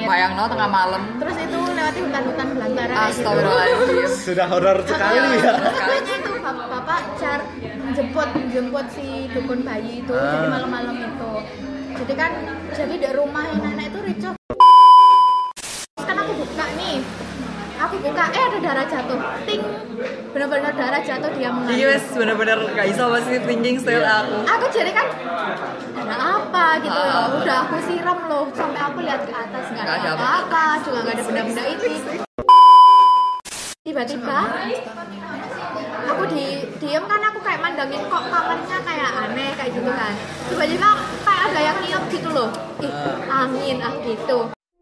sakit. Bayangno tengah malam. Terus itu lewati hutan-hutan belantara. Astagfirullahaladzim. Sudah horor sekali ya. Kayaknya itu bapak jemput si dukun bayi itu. Jadi malam-malam itu. Jadi kan di rumah nenek itu ricuh. Kan aku buka nih. Ada darah jatuh. Ting. Benar-benar darah jatuh dia mengandung. Yes, benar-benar gak iso masih thinking style aku. Aku jadi kan ada apa gitu loh. Udah aku siram loh sampai aku lihat ke atas nggak ada apa-apa, juga nggak ada benda-benda itu. Tiba-tiba aku diem kan, aku kayak mandangin kok kamarnya kayak aneh kayak gitu kan. Tiba-tiba kayak ada yang niup gitu loh. Angin gitu.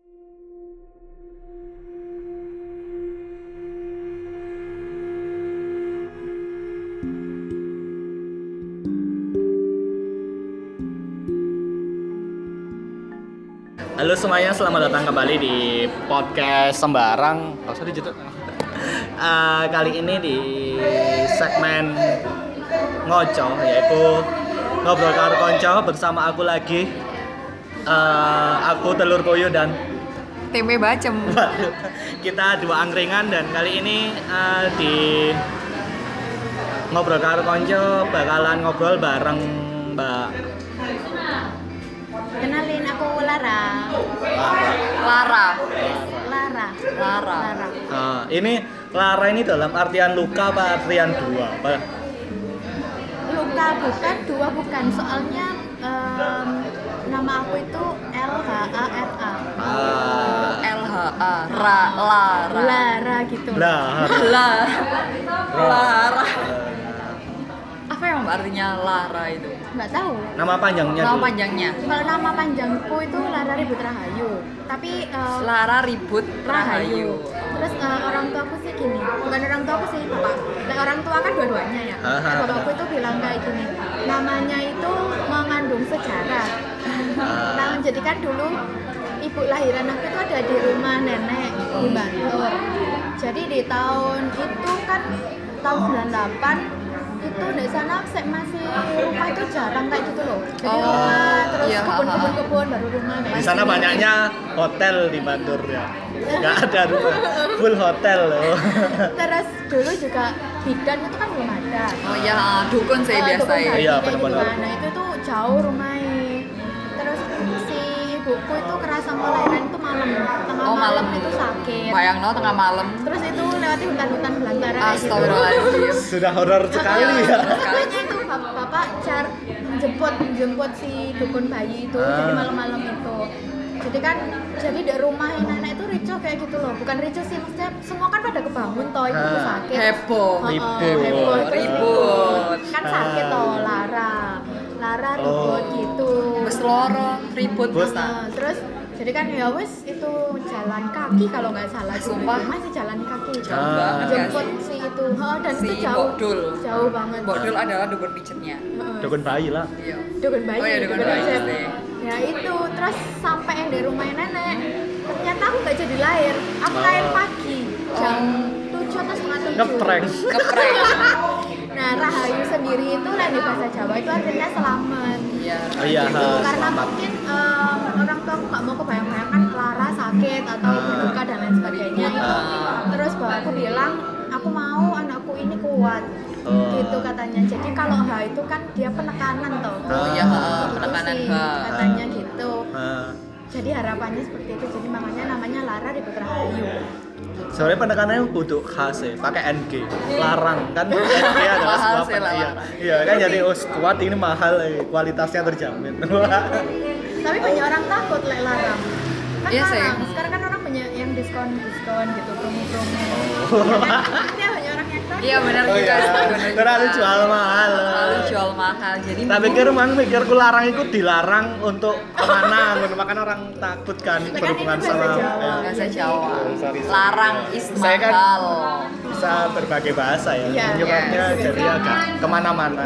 Halo semuanya, selamat datang kembali di podcast Sembarang. Kali ini di segmen Ngoco, yaitu ngobrol karo konco bersama aku lagi. Aku Telur Koyo dan Tempe bacem. kita dua angkringan, dan kali ini di ngobrol karo konco bakalan ngobrol bareng Mbak. Kenalin, aku Lara. Ini Lara ini dalam artian luka apa artian dua? Luka bukan, dua bukan. Soalnya nama aku itu LHARA. Lara gitu. Lara. Apa yang artinya Lara itu? Nggak tahu. Nama panjangnya Nama dulu. panjangnya. Kalau nama panjangku itu Lara Ribut Rahayu. Tapi Lara Ribut Rahayu. Terus orang tua aku sih gini, bukan orang tua aku sih, bapak. Nah, orang tua kan dua-duanya ya. Bapakku itu bilang kayak gini, namanya itu mengandung sejarah. Nah, jadi kan dulu ibu lahiran aku itu ada di rumah nenek di Bantul. Jadi di tahun itu kan tahun 98 itu di sana masih rumah itu jarang kayak gitu loh. Jadi rumah terus kebun baru rumah. Di sana banyaknya hotel di Bantul ya. Nggak ada rumah, full hotel loh. Terus dulu juga bidan itu kan belum ada. Oh iya, dukun saya biasa ya. Iya, benar-benar. Nah itu tuh jauh rumahnya. Terus si ibuku itu kerasa lahiran itu malam. Malam itu sakit. Bayangno tengah malam. Terus itu lewati hutan-hutan belantara kayak gitu. Astagfirullahaladzim. Sudah horor sekali ya. Kayaknya itu bapak jemput si dukun bayi itu. Jadi malam-malam itu. Jadi kan di rumah nenek itu ricuh kayak gitu loh. Bukan ricuh sih, maksudnya semua kan pada kebangun toh, ibu sakit. Heboh. Ribut. Kan sakit toh, Lara ribut gitu. Wes loro ribut Terus jadi kan ya wes itu jalan kaki kalau nggak salah. Sumpah masih jalan kaki. Jauh banget Jemput si itu. Dan si itu jauh. Bokdul. Jauh banget. Bokdul adalah dukun pijetnya. Dukun bayi lah. Iya. Dukun bayi. Oh iya, dukun bayi pijet. sih. Ya itu, terus sampai yang di rumah nenek. Ternyata aku nggak jadi lahir. Aku lahir pagi jam 7 atau setengah 7. Ngeprank. Nah, Rahayu sendiri itu lain di bahasa Jawa itu artinya selamat. Iya. Oh iya, Karena selamat. mungkin orang tua aku nggak mau kebayang-bayangkan Clara sakit atau berduka dan lain sebagainya itu. Terus bapakku bilang, aku mau anakku ini kuat. Gitu katanya. Jadi kalau H itu kan dia penekanan toh. Oh iya, Gitu penekanan sih, H. katanya gitu. Jadi harapannya seperti itu. Jadi makanya namanya Lara Ribut Rahayu. Sebenarnya penekanannya butuh khas ya, pakai NG. Larang kan NG adalah Mahal sebuah sih, larang. Iya kan, jadi kuat ini mahal, kualitasnya terjamin. Tapi banyak orang takut larang. Kan Iya sih. larang. Sekarang kan orang banyak yang diskon gitu, promo-promo. Iya, banyak orang yang takut. Iya benar juga sih, benar juga. Terlalu jual mahal. Terlalu jual mahal. Jadi Tak mikirku larang itu dilarang untuk kemana, makan orang takut kan Kan berhubungan ini sama bahasa Jawa. bahasa Jawa. Sorry. Larang is Saya kan mahal. bisa berbagai bahasa ya, Iya, menyebabnya iya. jadi agak kemana-mana.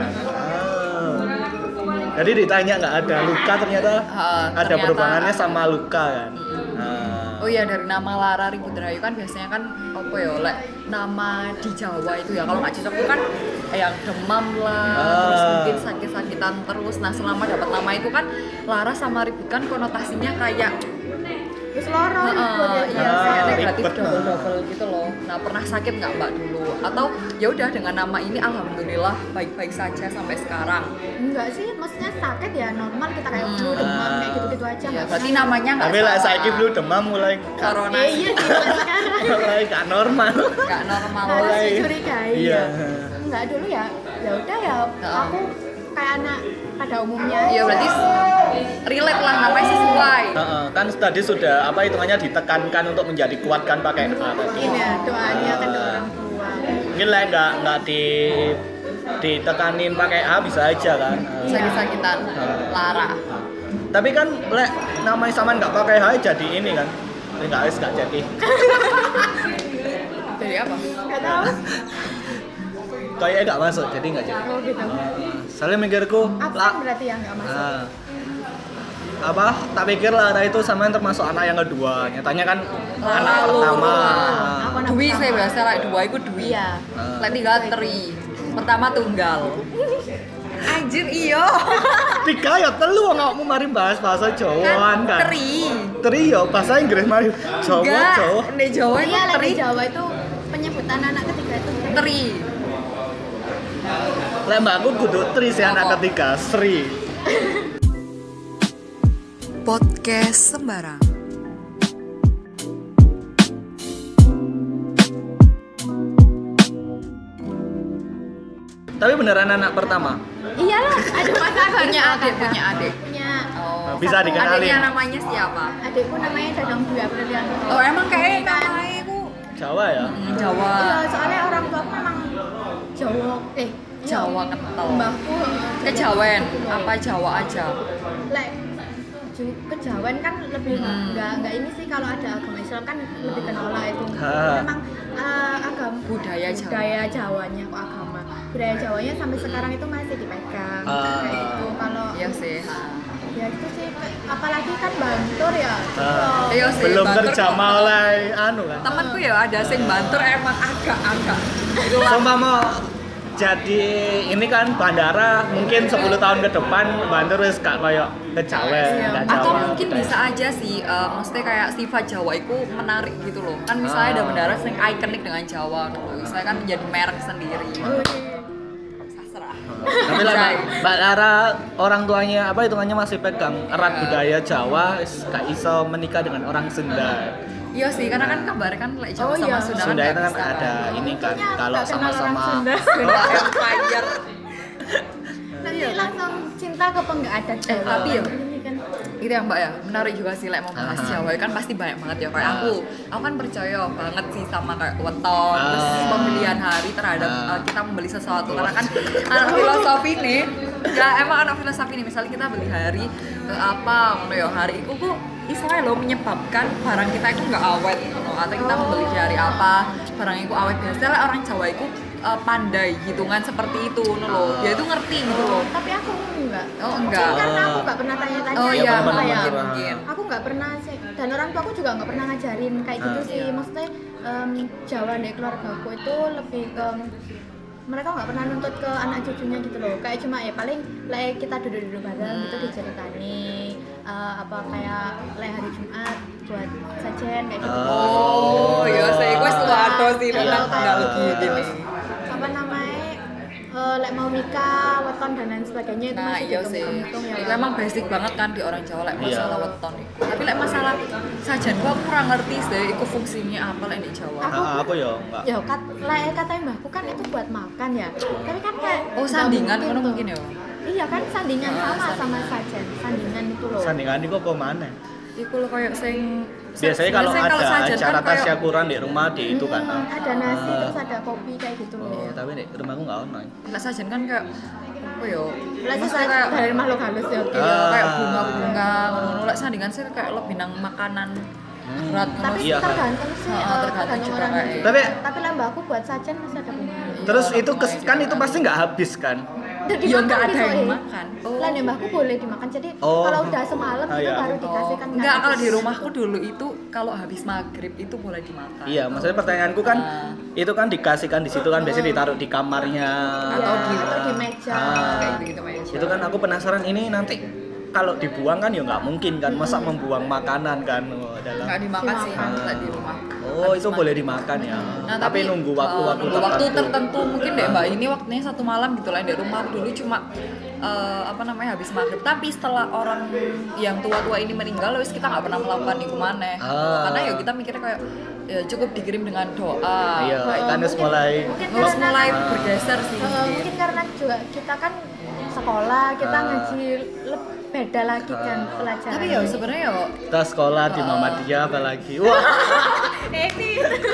Jadi ditanya nggak ada luka, ternyata ada ternyata berhubungannya sama luka kan. Oh iya, dari nama Lara Ribut Rahayu kan biasanya kan apa ya, nama di Jawa itu ya kalau nggak cocok itu kan yang demam lah, terus mungkin sakit-sakitan terus. Nah selama dapat nama itu kan Lara sama Ribut kan konotasinya kayak Terus loro ribut ya. Iya, saya negatif ribet. double gitu loh. Nah, pernah sakit nggak Mbak dulu? Atau ya udah dengan nama ini alhamdulillah baik-baik saja sampai sekarang. Enggak sih, maksudnya sakit ya normal kita kayak flu, demam kayak gitu-gitu aja. Ya, nggak berarti pernah. namanya nggak Tapi lah salah. saiki flu demam mulai Corona Iya sih mulai sekarang. mulai gak normal. nggak normal. Harus Mulai. dicurigai. Iya. Enggak dulu ya. Ya udah ya. Aku kayak anak pada umumnya. Iya berarti relate lah namanya sesuai. Kan tadi sudah apa hitungannya ditekankan untuk menjadi kuat kan pakai A tadi. Ini ya doanya kan ke orang tua. Mungkin lah nggak ditekanin pakai A bisa aja kan. Sakit-sakitan. Lara. Tapi kan lek namanya sama nggak pakai H jadi ini kan. Nggak jadi. Jadi apa? Enggak tahu. Kayaknya nggak masuk jadi nggak jadi. Oh gitu. Soalnya mikirku Absen berarti ya enggak masuk. apa tak pikir Lara itu sama yang termasuk anak yang kedua, nyatanya kan Lara anak lu. pertama. Aku anak Dwi pertama. saya biasa lah dua itu Dwi. Iya. Lek tiga teri. Pertama tunggal. Anjir iyo. Tiga ya telu nggak mau mari bahas bahasa Jawa kan. Teri. Teri ya bahasa Inggris mari Jawa Enggak. Jawa. Di Jawa itu Iya, lek teri. di Jawa itu penyebutan anak ketiga itu Teri. Lek mbakku kudu Tri sih anak Apa? ketiga Sri. Podcast sembarang. Tapi beneran anak pertama. Iyalah, ada masa Punya adik, punya adik. Punya Oh. Bisa dikenalin. Adiknya namanya siapa? adikku namanya Dadang Dwi Aprilian. Oh emang kayak Kan. namanya ku Jawa ya. Jawa. Iya, soalnya orang tua aku memang Jawa. Jawa kental. Mbahku Kejawen. Apa Jawa aja? lek kejawen kan lebih nggak ini sih, kalau ada agama Islam kan lebih kenal lah itu. Ha. Memang agama Budaya Jawa. budaya Jawanya kok agama. Budaya Jawanya sampai sekarang itu masih dipegang kayak gitu. Kalau Iya sih. ya itu sih apalagi kan Bantur ya. Iya sih, Belum Bantur terjamah kok. oleh anu kan. Temanku ya ada sing Bantur emang agak-agak. Itu lah. Sumpah mau jadi ini kan bandara mungkin 10 tahun ke depan Bantur wis gak koyo kejawen, Iya. gak Atau Jawa. mungkin bisa aja sih, maksudnya kayak sifat Jawa itu menarik gitu loh. Kan misalnya ada bendera yang ikonik dengan Jawa gitu. Misalnya kan menjadi merek sendiri. Sastra. Tapi lah Mbak Lara orang tuanya apa hitungannya masih pegang erat budaya Jawa, wis gak iso menikah dengan orang Sunda. Iya sih, karena kan kabarnya kan like Jawa Oh sama iya. Sunda Sunda kan itu kan nggak bisa ada ini kan Mungkinnya kalau nggak kenal orang sama-sama Sunda. Sunda Empire. Nanti langsung cinta ke nggak ada Jawa. Tapi ya, Ini kan gitu ya Mbak ya, menarik juga sih like mau bahas Jawa kan pasti banyak banget ya kayak aku kan percaya banget sih sama kayak weton terus pembelian hari terhadap kita membeli sesuatu karena kan anak filosofi nih ya emang anak filosofi nih misalnya kita beli hari apa ngono ya hari itu kok istilahnya lo menyebabkan barang kita itu nggak awet gitu. Atau kita membeli di hari apa barang itu awet biasanya orang Jawa itu pandai hitungan seperti itu loh dia itu ngerti gitu loh. tapi aku enggak. Oh enggak. Karena aku nggak pernah tanya-tanya. Oh Iya, iya, benar-benar. mungkin. Aku nggak pernah sih, dan orang tua aku juga nggak pernah ngajarin kayak gitu sih. Iya. Maksudnya Jawa dari keluarga aku itu lebih ke mereka nggak pernah nuntut ke anak cucunya gitu loh. Kayak cuma ya paling like kita duduk-duduk bareng gitu diceritani apa kayak hari Jumat buat sajen kayak gitu. Oh, ya saya gue selalu ada sih Kalau memang kayak tinggal gini. apa namanya lek mau nikah, weton dan lain sebagainya itu Nah masih iya sih, dihitung-hitung ya. itu emang basic banget kan di orang Jawa like Iya. masalah weton itu. Tapi like masalah sajian gua kurang ngerti sih, itu fungsinya apa like di Jawa. Aku ya enggak. Ya katanya mbahku kan itu buat makan ya. Tapi kan kayak Oh sandingan nggak kan tuh. mungkin ya. Iya kan sandingan sama sajen. Sandingan itu loh. Sandingan itu kok mana? Iku lo kayak sing Biasanya kalau ada sajian acara kan kayak- tasyakuran di rumah di itu kan. Ada nasi terus ada kopi kayak gitu loh. Oh, tapi di rumahku enggak ono. Lah sajian kan kayak apa ya? Lah Maksudnya kayak dari makhluk halus ya. iya, kayak bunga-bunga ngono. Lek sandingan sih kayak lebih nang makanan berat ngono. Tapi Iya, kan. tergantung sih, tergantung juga orang. kayak- Tapi lah mbakku buat sajen masih ada bunga. Terus itu kan itu pasti nggak habis kan? Ya nggak ada yang makan. Lah nih mbakku boleh dimakan. Jadi Oh. kalau udah semalam itu Iya. baru dikasihkan. Enggak, kalau di rumahku dulu itu kalau habis maghrib itu boleh dimakan. Iya, maksudnya pertanyaanku kan itu kan dikasihkan di situ kan biasanya ditaruh di kamarnya Iya, atau di meja. Ah. Kayak gitu meja. Itu kan aku penasaran ini nanti kalau dibuang kan ya nggak mungkin kan, masa membuang makanan kan nggak dimakan sih kalau di rumah. Oh itu boleh dimakan ya. Nah, tapi nunggu waktu tertentu mungkin deh mbak, ini waktunya 1 malam gitu lah di rumah. Dulu cuma habis maghrib, tapi setelah orang yang tua-tua ini meninggal wis kita nggak pernah melakukan itu maneh. Karena ya kita mikirnya kayak ya cukup dikirim dengan doa. Iya, kan mulai bergeser sih. Mungkin karena juga kita kan sekolah, kita ngaji beda lagi kan pelajaran. Tapi ya sebenarnya ya kita sekolah di Muhammadiyah apalagi. Wah. Ini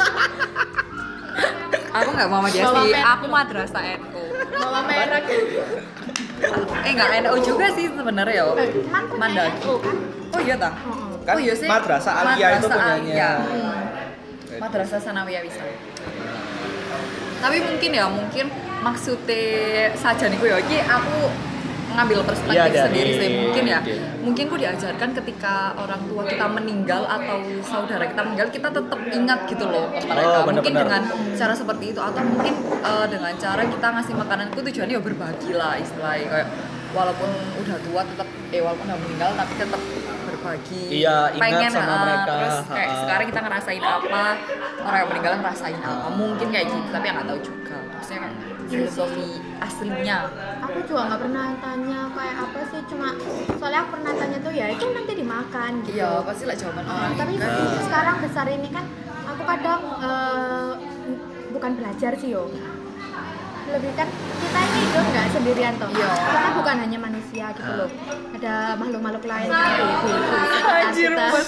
aku nggak Muhammadiyah sih, aku madrasah NU. bawa merek. Nggak NU juga sih sebenarnya ya. Mandat. Oh iya tah. Kan iya sih. Madrasah Aliyah itu punyanya. Madrasah Sanawiyah bisa. Tapi mungkin maksudnya saja nih ya iki aku ngambil perspektif sendiri sih mungkin ya. Mungkin ku diajarkan ketika orang tua kita meninggal atau saudara kita meninggal, kita tetap ingat gitu loh ke mereka. Mungkin dengan cara seperti itu, atau mungkin dengan cara kita ngasih makanan itu tujuannya ya berbagi lah istilahnya, kayak walaupun udah tua tetap walaupun udah meninggal tapi tetap berbagi. Iya, ingat pengen sama mereka. Terus kayak sekarang kita ngerasain apa, orang yang meninggal ngerasain apa, mungkin kayak gitu, tapi ya nggak tahu juga. Maksudnya kan filosofi aslinya. Aku juga nggak pernah tanya kayak apa sih, cuma soalnya aku pernah tanya tuh ya itu nanti dimakan gitu. Iya, pasti lah jawaban orang. Tapi sekarang besar ini kan aku kadang bukan belajar sih yo. Lebih kan kita ini hidup nggak sendirian toh. Iya. Kita bukan hanya manusia gitu loh. Ada makhluk-makhluk lain kan Anjir, Mas.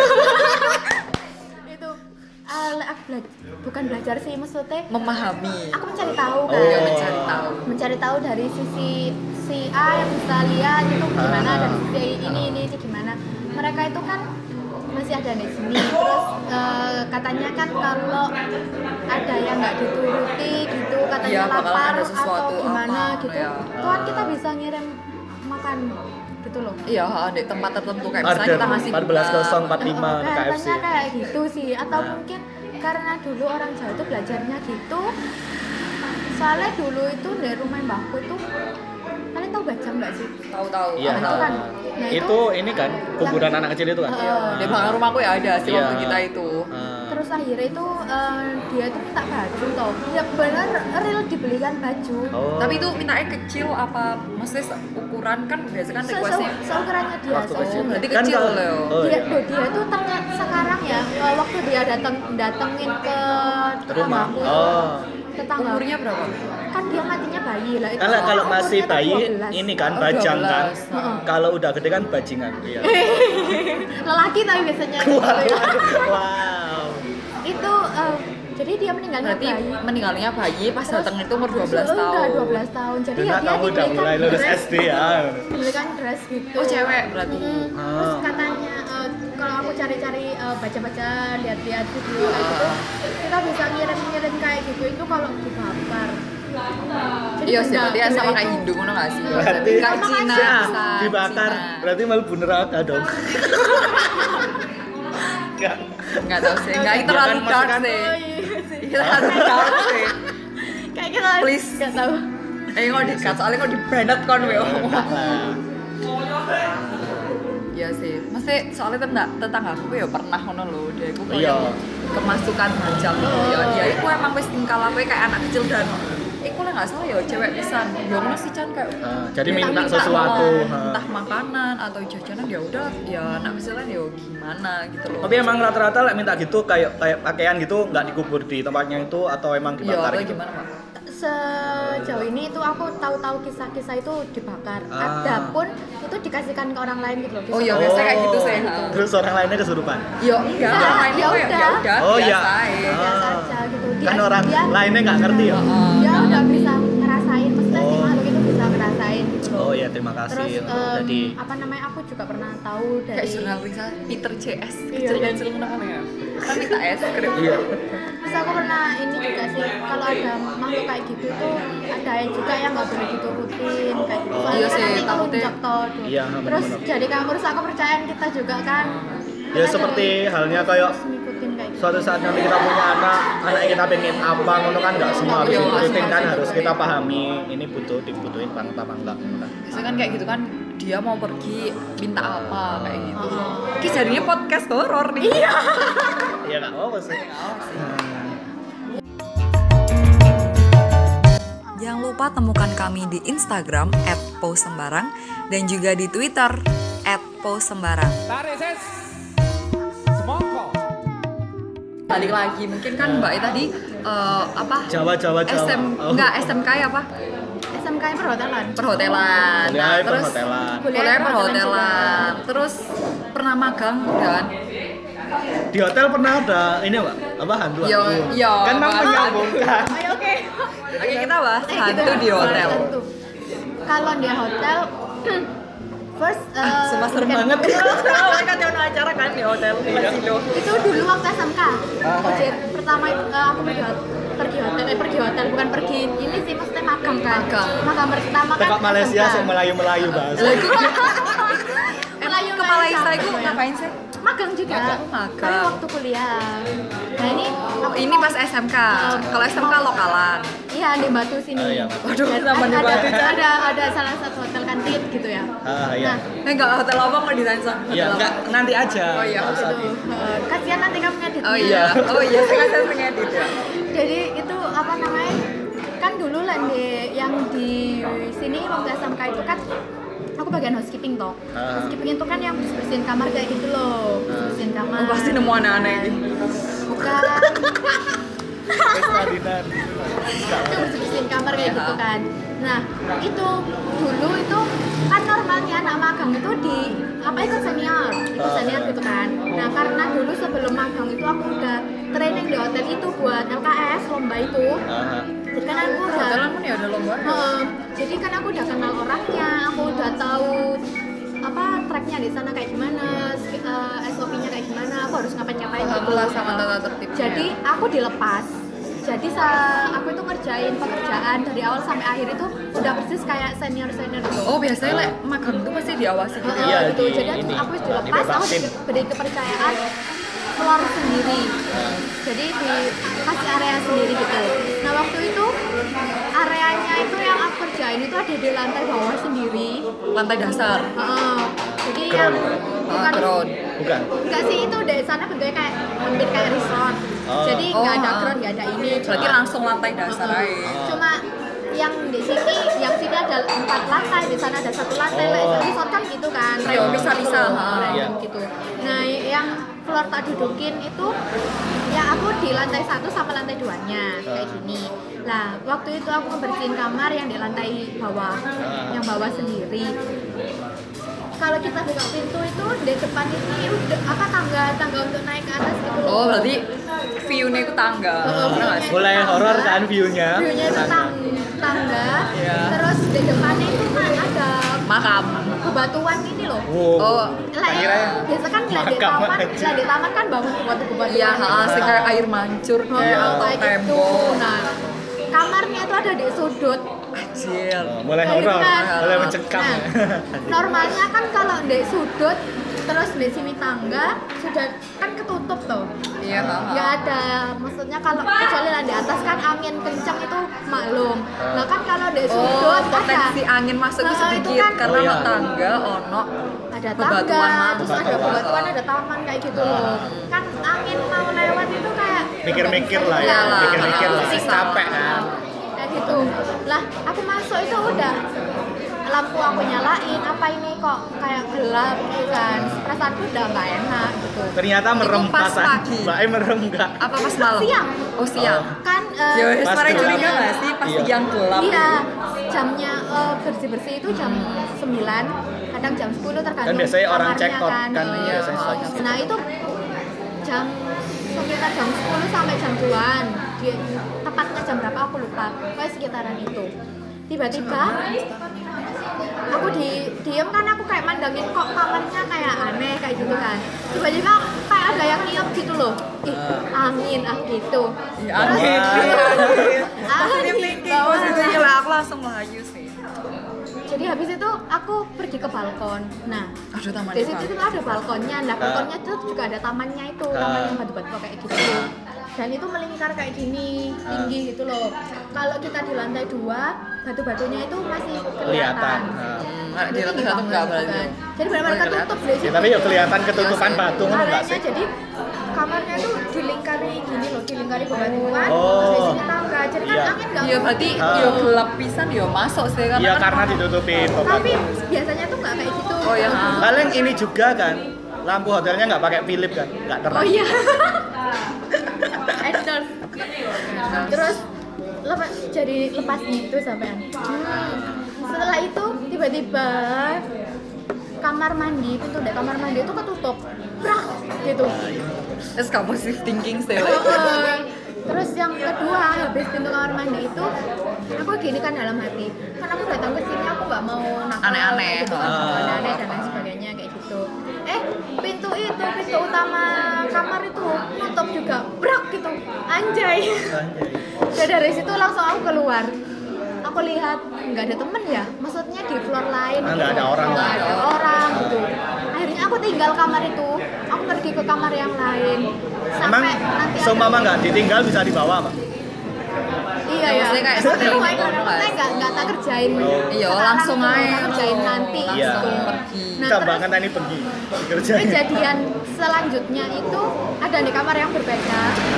Itu bukan belajar sih, maksudnya memahami. Aku mencari tahu kan. Mencari tahu dari sisi si A yang bisa lihat itu gimana, dari sisi ini itu gimana. Mereka itu kan masih ada di sini. Terus katanya kan kalau ada yang nggak dituruti gitu, katanya lapar atau gimana gitu, Tuhan kita bisa ngirim makan gitu loh. Iya, di tempat tertentu kayak misalnya kita ngasih 14.045 KFC. Katanya kayak gitu sih, atau mungkin karena dulu orang Jawa itu belajarnya gitu. Soalnya dulu itu di rumah mbahku itu, kalian tahu bajang nggak sih? Tahu. Iya, itu kan. Nah, itu ini kan kuburan anak kecil itu kan. Di belakang rumahku ya ada sih waktu kita itu. Terus akhirnya itu dia itu minta baju toh. Ya benar real dibelikan baju. Tapi itu mintanya kecil apa? Maksudnya ukuran kan biasa kan requestnya. Seukurannya dia. Berarti kecil loh. Dia itu ternyata sekarang ya waktu dia datengin ke rumahku. Tetangga. Umurnya berapa? Kan dia matinya bayi lah. Kalau masih bayi ini kan bajang kan. Kalau udah gede kan bajingan. Iya. Lelaki tapi biasanya. Wow. Itu jadi dia meninggalnya berarti bayi. Meninggalnya bayi pas datang itu umur 12 tahun. Udah 12 tahun. Jadi ya dia kamu udah mulai lulus SD ya. Dibelikan dress gitu. Oh, cewek berarti. Terus katanya kalau aku cari-cari baca-baca, lihat-lihat video kayak gitu, kita bisa ngirim kayak gitu itu kalau dibakar. Iya sih, berarti sama kayak Hindu ngono enggak sih? Berarti kayak Cina dibakar. Berarti malah neraka dong. Enggak tahu sih. Enggak itu terlalu dark sih. Terlalu dark sih. Kayak kita please enggak tahu. Kok di-cut soalnya kok di-branded kon we. Iya sih, mesti soalnya tetangga aku ya pernah ngono lho, dia itu kayak kemasukan bajang ya. Dia itu emang wis tingkah lakuke kayak anak kecil dan iku lah nggak salah ya cewek pisan. Ya ngono sih Chan kayak jadi minta sesuatu, entah makanan atau jajanan ya udah ya anak misalnya ya gimana gitu loh. Tapi emang rata-rata like, minta gitu kayak pakaian gitu nggak dikubur di tempatnya itu atau emang dibakar gitu? Gimana, Pak? Sejauh ini itu aku tahu kisah-kisah itu dibakar. Adapun itu dikasihkan ke orang lain gitu loh. Oh iya biasa kayak gitu sih. Terus orang lainnya kesurupan? Yo enggak, orang lainnya ya udah. Oh iya. Biasa aja gitu. Kan orang lainnya nggak ngerti ya. Dia udah bisa ngerasain, maksudnya si makhluk itu bisa ngerasain gitu loh. Oh iya, terima kasih. Terus jadi apa namanya, aku juga pernah tahu dari kayak jurnal riset Peter CS kecil-kecil namanya ya. Kan minta es krim. Iya. Terus aku pernah ini juga sih, kalau ada makhluk kayak gitu tuh ada yang juga yang nggak boleh diturutin kayak gitu. Iya sih, itu takutnya. Iya, terus jadi kamu harus kepercayaan kita juga kan. Ya seperti halnya kayak suatu saat nanti kita punya anak kita pengen apa, ngono kan nggak semua harus diturutin kan, harus kita pahami ini dibutuhin banget apa enggak. Biasanya kan kayak gitu kan dia mau pergi minta apa kayak gitu. Ki jadinya podcast horor nih. Iya. Ya nggak apa sih. Jangan lupa temukan kami di Instagram @posembarang dan juga di Twitter @posembarang. Balik lagi, mungkin kan Mbak tadi apa? Jawa. Enggak, SMK ya apa? SMK perhotelan. Perhotelan. Nah, Kuliah terus perhotelan. kuliah perhotelan. Terus pernah magang kan? Di hotel pernah ada ini Pak, apa hantu? Yo, Kan memang menyambungkan. Ayo oke. Oke, kita bahas hantu di hotel. Hantu. Kalau di hotel first Sumpah serem weekend- banget. Mereka ada acara kan di hotel. Itu dulu waktu SMK. Pertama itu aku pergi hotel bukan pergi ini sih maksudnya magang kan. Magang pertama kan. Tekok Malaysia SMK. sih Melayu bahasa. Melayu Ke Malaysia itu ngapain sih? magang juga. Magang. Tapi waktu kuliah. Nah ini Ini pas SMK. Kalau SMK lokalan. Iya di Batu sini. Oh, iya. Waduh, Dan sama di Batu. ada salah satu hotel kantin gitu ya. Iya. Nah, Enggak hotel apa mau ditanya? Iya, enggak nanti aja. Oh iya, Nggak usah gitu. Kasihan nanti kamu ngeditnya. Oh iya. Oh iya, saya ngedit ya. Jadi itu apa namanya? Kan dulu lah yang di sini waktu SMK itu kan aku bagian housekeeping toh. Housekeeping itu kan yang bersihin kamar kayak gitu loh. Bersihin kamar. Oh, pasti nemu aneh-aneh ini. Bukan. Pesta dinan. Itu bersihin kamar kayak gitu kan. Nah, itu dulu itu kan normalnya anak magang itu di apa ikut senior gitu kan. Nah, karena dulu sebelum magang itu aku udah training di hotel itu buat LKS lomba itu. Jadi kan aku udah Hotelan pun ya ada lomba. jadi kan aku udah kenal orangnya, aku udah tahu apa tracknya di sana kayak gimana, SOP-nya kayak gimana, aku harus ngapain gitu. Alhamdulillah sama tata tertibnya. Jadi aku dilepas. Jadi aku itu ngerjain pekerjaan dari awal sampai akhir itu udah persis kayak senior gitu. Oh, biasanya lek magang itu pasti diawasi gitu. Iya, Gitu. di- Jadi ini, aku dilepas, aku dibebasin. diberi kepercayaan keluar sendiri. Jadi dikasih area sendiri gitu. Nah waktu itu areanya itu yang aku kerjain itu ada di lantai bawah sendiri. Lantai dasar. Jadi Ground. yang bukan Ground. Bukan. enggak sih itu dari sana bentuknya kayak hampir kayak resort. Jadi nggak ada ground, nggak ada ini. Berarti langsung lantai dasar aja. Cuma yang di sini ada 4 lantai, di sana ada 1 lantai. Resort kan gitu kan. Iya, bisa-bisa. Iya. Gitu. Nah, yang floor tak dudukin itu ya aku di lantai 1 sama lantai 2-nya kayak gini. Nah, waktu itu aku ngebersihin kamar yang di lantai bawah, yang bawah sendiri. Kalau kita buka pintu itu di depan ini udah apa tangga untuk naik ke atas gitu. Oh, berarti view-nya itu tangga. Bener nggak sih? Mulai horor kan view-nya. View-nya itu tangga. Iya. Terus di depannya itu ada Makam. bebatuan ini loh. Oh, Lah, biasa kan di taman kan bangun bebatuan. iya, sih kayak air mancur kayak kayak gitu. tembok. Nah, kamarnya itu ada di sudut. Anjir. Mulai Kayak gitu horor, kan. mulai mencekam. Nah, normalnya kan kalau di sudut terus di sini tangga sudah kan ketutup tuh. Iya, Nggak ada, maksudnya kalau kecuali yang di atas kan angin kencang itu maklum. Nah kan kalau di Oh, sudut potensi ada angin masuk itu Itu sedikit kan- karena Oh, iya. tangga ono ada bebatuan tangga, mah. terus ada bebatuan, ada taman kayak gitu loh. Kan angin mau lewat itu kayak Mikir-mikir lah ya, Iyalah. mikir-mikir lah. Sisa. Capek kan. kayak gitu. Lah aku masuk itu udah lampu aku nyalain, apa ini kok kayak gelap gitu kan. Perasaanku udah nggak enak gitu. Ternyata merem Itu pas pasan. pagi. Mbak merem enggak? Apa pas malam? Siang. Oh, siang. Kan Ya, Pas sebenarnya gelap. curiga nggak sih pas Iya. siang gelap? iya, jamnya bersih-bersih itu jam 9, kadang jam 10 tergantung Kan biasanya orang kamarnya check out kan, Iya. biasanya pagi. Nah itu jam sekitar jam 10 sampai jam 2-an. Tepatnya jam berapa aku lupa. Pokoknya sekitaran itu. Tiba-tiba aku diem kan, aku kayak mandangin kok kamarnya kayak aneh kayak gitu kan. Tiba-tiba kayak ada yang niup gitu loh. Ih, angin gitu. Iya, Terus- angin. Angin bawah. Posisinya lah aku langsung melayu sih. Jadi habis itu aku pergi ke balkon. Nah, Aduh, taman di situ tuh ada balkonnya. Nah, balkonnya tuh juga ada tamannya itu, taman yang batu-batu kayak gitu. dan itu melingkar kayak gini, tinggi gitu loh. Kalau kita di lantai 2, batu-batunya itu masih kelihatan. Di lantai 1 enggak berarti. Jadi benar-benar ketutup di situ. Ya, tapi ya kelihatan ketutupan batu kan enggak sih? Jadi kamarnya tuh dilingkari gini loh, dilingkari bebatuan. Terus di sini tangga. Jadi kan angin enggak. Iya berarti yo gelap pisan yo masuk sih kan. Iya karena ditutupin Tapi bebatuan. biasanya tuh enggak kayak gitu. Oh ya. Paling ini juga kan, lampu hotelnya nggak pakai Philip kan, nggak terang. Oh iya. Endorse. Terus jadi lepas gitu sampean. Setelah itu tiba-tiba kamar mandi, pintu dari kamar mandi itu ketutup. Brak gitu. Terus kamu positive thinking sih. Terus yang kedua, habis pintu kamar mandi itu aku gini kan dalam hati, kan aku datang ke sini aku nggak mau nakal Aneh-aneh. gitu kan, aneh-aneh dan lain sebagainya kayak gitu. Pintu utama kamar itu nutup juga, brak gitu, anjay. Dan dari situ langsung aku keluar. Aku lihat nggak ada temen ya, maksudnya di floor lain. Nggak ada orang. Nggak ada orang gitu. Akhirnya aku tinggal kamar itu, aku pergi ke kamar yang lain. Emang Nanti seumpama nggak ditinggal bisa dibawa Pak? Iya ya. Maksudnya kayak seperti Aku liburan nggak saya nggak tak kerjain. Iya, sekarang langsung gitu, aja. tak kerjain nanti. Iya. Gitu. Pergi. Nah, Tambah terus kan tadi pergi dikerjain. kejadian selanjutnya itu ada di kamar yang berbeda.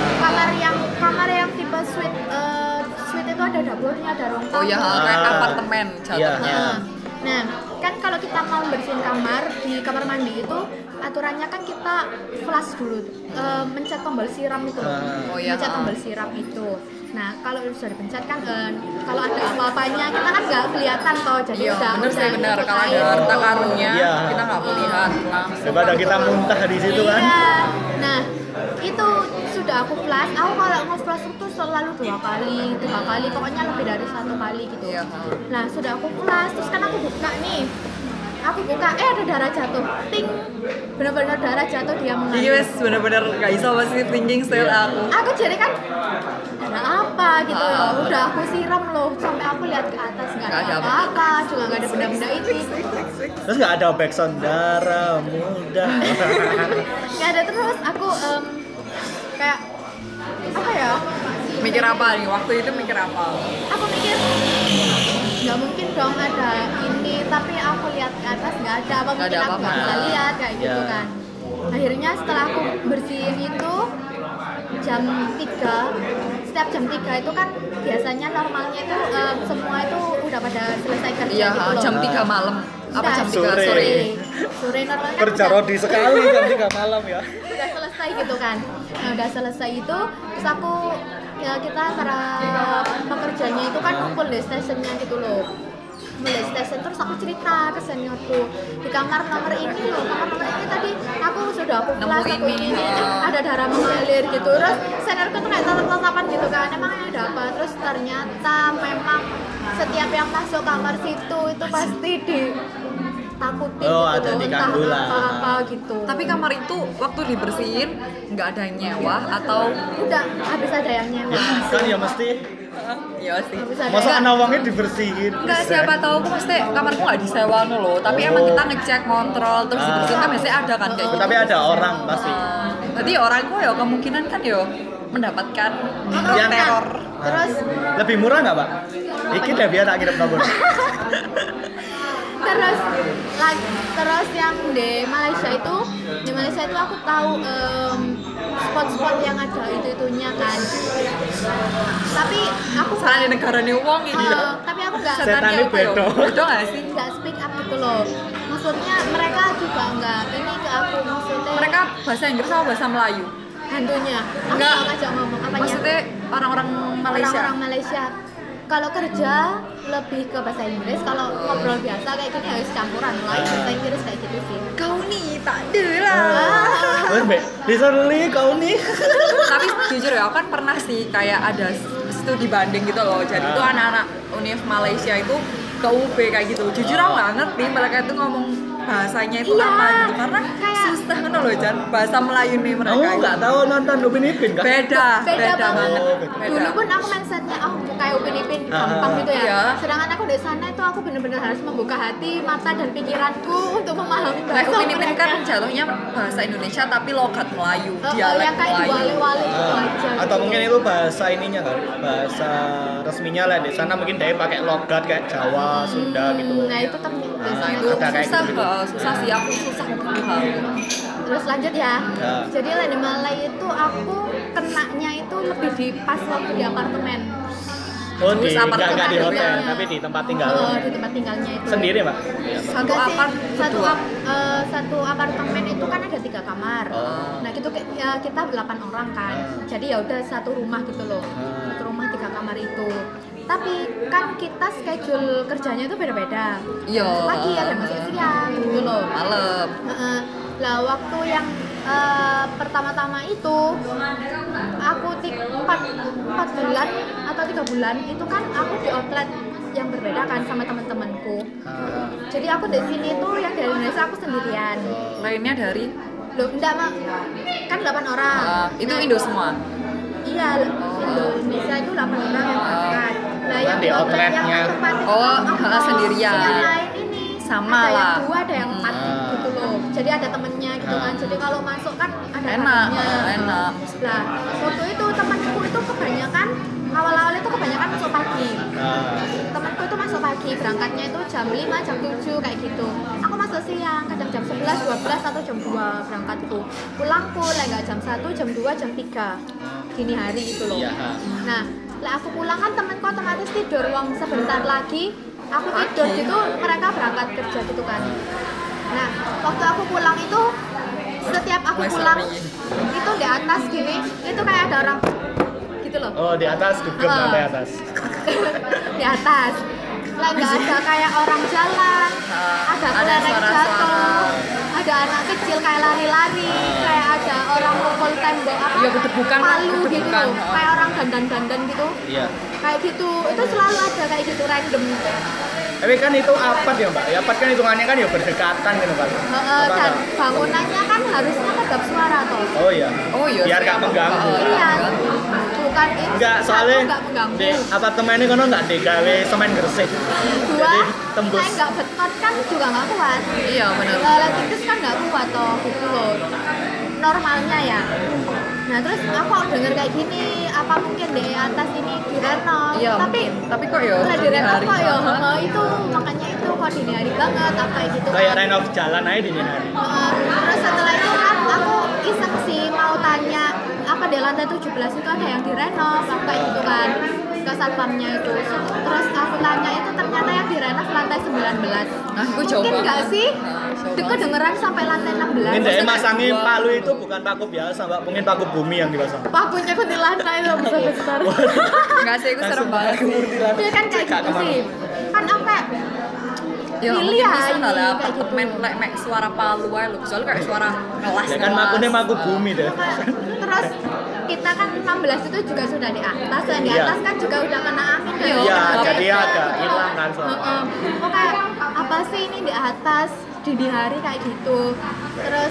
Kamar yang tipe suite suite itu ada dapurnya, ada ruang tamu. Oh ya, kayak apartemen jatuhnya. Nah, kan kalau kita mau bersihin kamar di kamar mandi itu aturannya kan kita flush dulu, mencet tombol siram itu loh. Oh iya. Mencet tombol siram itu. Nah, kalau sudah dipencet kan kalau ada apa-apanya kita kan nggak kelihatan toh. Jadi Iya, bener sih bener. Kalau ada harta karunnya Iya. kita nggak melihat langsung. Daripada kita muntah di situ kan. Iya. Nah, itu sudah aku flash. Aku kalau nge-flash itu selalu 2 kali, 3 kali, pokoknya lebih dari 1 kali gitu. Iya. Nah, sudah aku flash, terus kan aku buka nih. Aku buka, ada darah jatuh. Ting. Benar-benar darah jatuh, dia mengalir. Iya wes bener-bener gak bisa positive thinking style aku. Aku jadi kan darah apa gitu ya. Udah aku siram loh sampai aku lihat ke atas nggak ada apa-apa, juga nggak ada benda-benda itu. Terus nggak ada backsound darah muda. Nggak ada, terus aku kayak apa ya? Mikir apa nih? Waktu itu mikir apa? Aku mikir nggak mungkin dong ada ini, tapi aku lihat ke atas nggak ada apa, Nggak mungkin ada aku apa-apa. nggak bisa lihat kayak gitu Ya. kan. Akhirnya setelah aku bersihin itu jam 3, setiap jam 3 itu kan biasanya normalnya itu semua itu udah pada selesai kerja Iya, gitu loh. jam 3 malam. Apa jam 3 Sore. sore? Sore normalnya kan Kerja udah- rodi sekali jam 3 malam ya. udah selesai gitu kan. Nah, udah selesai itu terus aku kita para pekerjanya itu kan kumpul di stasiunnya gitu loh. Mulai stasiun, terus aku cerita ke seniorku di kamar nomor ini loh, kamar nomor ini tadi aku sudah aku flash, Nemu aku ini, ini ya. ada darah mengalir gitu. Terus seniorku tuh kayak tatap-tatapan gitu kan, emangnya ada apa? Terus ternyata memang setiap yang masuk kamar situ itu pasti ditakutin Oh, gitu ada loh, diganggu entah lah. apa gitu. Tapi kamar itu waktu dibersihin nggak ada yang nyewa atau udah habis ada yang nyewa. Kan ya mesti ya sih. Habis ada masa yang- ana wongnya dibersihin. Enggak, siapa tahu aku pasti kamarku nggak disewa no loh. Tapi emang kita ngecek kontrol terus dibersihin kan biasanya ada kan kayak gitu. Tapi ada orang pasti. Berarti orang kok ya kemungkinan kan ya mendapatkan Yang- teror. Terus Lebih murah nggak, Pak? Iki deh biar tak kirim nomor. terus yang di Malaysia itu aku tahu spot-spot yang ada itu-itunya kan. Tapi aku Salah di negara nih wong ini. tapi aku nggak Setannya bedo. Bedo nggak sih? nggak speak up gitu loh. Maksudnya mereka juga nggak ini ke aku, maksudnya Mereka bahasa Inggris atau bahasa Melayu? hantunya. Aku Nggak. nggak ngajak ngomong apanya. Maksudnya orang-orang Malaysia. Orang-orang Malaysia. Kalau kerja lebih ke bahasa Inggris, kalau ngobrol biasa kayak gini harus campuran Melayu bahasa Inggris kayak gitu sih. Kau nih tak ada lah. Wes, Mbak. Literally kau nih. Tapi jujur ya, aku kan pernah sih kayak ada studi banding gitu loh. Jadi itu anak-anak Univ Malaysia itu ke UB kayak gitu. Jujur aku nggak ngerti mereka itu ngomong bahasanya itu Iya, apa gitu karena kayak- susah kan loh Jan bahasa Melayu nih mereka. Kamu nggak tahu nonton Upin Ipin kan? Beda banget. Dulu pun aku mindsetnya kayak Upin Ipin gampang gitu ya. Iya. Sedangkan aku di sana itu aku benar-benar harus membuka hati, mata dan pikiranku untuk memahami Kayak bahasa Upin Ipin mereka. kan jatuhnya bahasa Indonesia tapi logat Melayu, dialek yang kayak Melayu. diwale-wale gitu aja. Atau gitu. mungkin itu bahasa ininya kan, bahasa resminya lah di sana mungkin dia pakai logat kayak Jawa, Sunda gitu. Nah itu kan biasanya Itu Ada kayak susah, gitu. susah sih aku susah paham. Terus lanjut ya. Ya. Jadi Lende Malai itu aku kenanya itu lebih di pas waktu di apartemen. Oh, di Terus apartemen nggak di hotel, tinggalnya. tapi di tempat tinggal. Di tempat tinggalnya itu. Sendiri, Mbak? Satu Enggak sih, apart berdua. satu apartemen itu kan ada 3 kamar. Oh. Nah gitu kita 8 orang kan. Jadi ya udah satu rumah gitu loh. Satu rumah 3 kamar itu. Tapi kan kita schedule kerjanya itu beda-beda. Iya. Pagi ada masuk siang gitu loh. Malam. Lah waktu yang pertama-tama itu aku 4 bulan atau 3 bulan itu kan aku di outlet yang berbeda kan sama teman-temanku. Jadi aku di sini tuh yang dari Indonesia aku sendirian. Lainnya dari Loh, enggak mah kan 8 orang. itu Nah, Indo semua. Iya, Indonesia itu 8 orang yang berangkat. Nah, yang Di di outlet yang outletnya. tempat itu Oh, aku sendirian. Yang lain ini Sama ada lah. yang 2, ada yang 4 gitu loh. Jadi ada temennya gitu kan. Jadi kalau masuk kan ada Enak, temennya. enak. Nah, waktu itu temanku itu kebanyakan awal-awal itu kebanyakan masuk pagi. Temanku itu masuk pagi, berangkatnya itu jam 5, jam 7 kayak gitu. Aku masuk siang, kadang jam 11, 12 atau jam 2 berangkatku. Pulangku lah nggak jam 1, jam 2, jam 3 dini hari itu loh. Iya. Nah, lah aku pulang kan temanku otomatis tidur, wong sebentar lagi aku tidur gitu, mereka berangkat kerja gitu kan. Nah, waktu aku pulang itu setiap aku pulang itu di atas gini, itu kayak ada orang gitu loh. Oh, di atas duduk lantai atas. Di atas lah nggak ada kayak orang jalan, ada kelereng suara-suara. jatuh, ada anak kecil kayak lari-lari, kayak ada orang mukul tembok apa Iya, bedebukan, palu gitu, bedebukan. kayak orang dandan-dandan gitu, Iya. kayak gitu. Itu selalu ada kayak gitu random. Tapi kan itu apart ya, Mbak. Ya apart kan hitungannya kan ya berdekatan gitu, Pak. Apa Dan enggak? bangunannya kan harusnya kedap suara toh. Oh iya. Oh iya. Biar nggak mengganggu. Iya, bukan itu Enggak, satu soalnya nggak mengganggu. di apartemen ini kan nggak digawe semen gresik. Dua, Jadi tembus. saya nggak beton kan juga nggak kuat. Iya benar. Latikus kan nggak kuat toh gitu loh. Normalnya ya. Nah terus aku denger kayak gini, apa mungkin di atas ini direnov? Iya. Tapi kok ya? Lah dini direnov hari kok ya? banget. Itu makanya itu kok dini hari banget apa kayak gitu Kayak kan. renov jalan aja di hari. Terus setelah itu kan aku iseng sih mau tanya apa di lantai 17 itu ada yang direnov apa kayak gitu kan ke satpamnya itu. Terus aku tanya itu ternyata yang direnov lantai 19. Nah, gue Mungkin coba. nggak sih? Coba. Kedengeran sampai lantai 16. Mungkin dia masangin palu itu bukan paku biasa, Mbak. Mungkin paku bumi yang dipasang. Pakunya kuntilanak itu besar-besar. Enggak sih, gue serem banget. Dia kan kayak gitu sih. Kan apa? Ya, Pilih mungkin ya bisa ini lah kayak gitu. apartemen mek suara palu aja loh. Soalnya kayak suara ngelas. Ya kan makunya maku bumi deh. Terus kita kan 16 itu juga sudah di atas dan di Iya. atas kan juga udah kena angin kan. Iya, Iya, jadi agak hilang kan soalnya. Kok kayak apa sih ini di atas dini hari kayak gitu. Terus